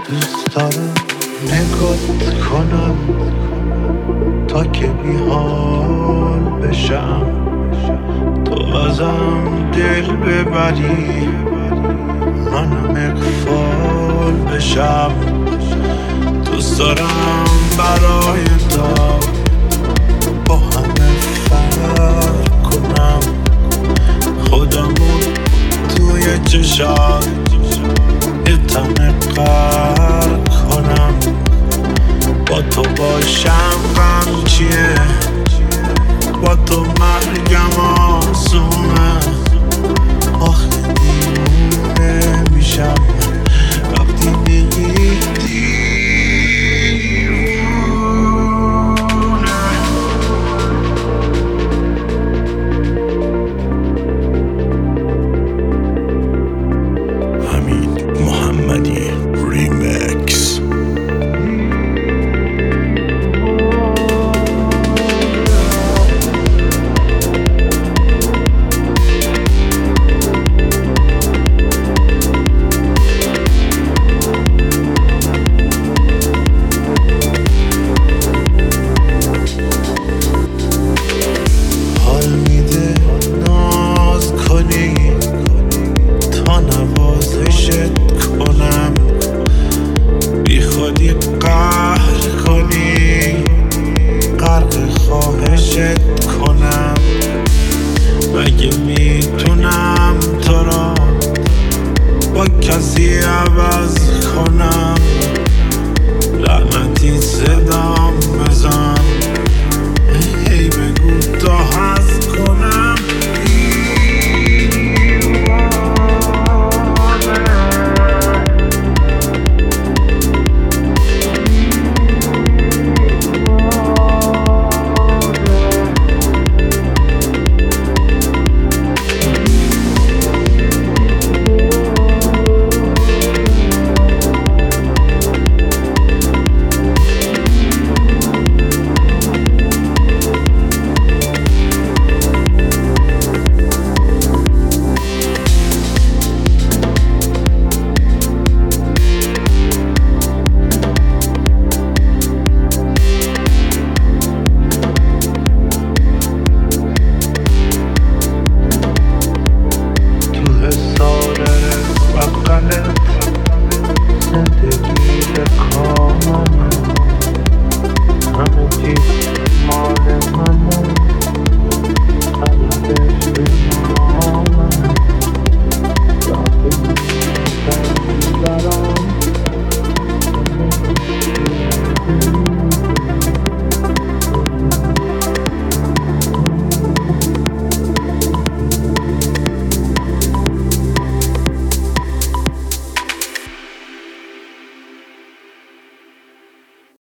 دوست دارم نگات کنم تا که بیحال بشم، تو ازم دل ببری منم اقفال بشم. دوست دارم برای تا با همه فرق کنم، خودمون توی چشات یه تنه غرق کنم. با تو باشم غم چیه، با تو مرگم آسونه، آخه دیوونه میشم.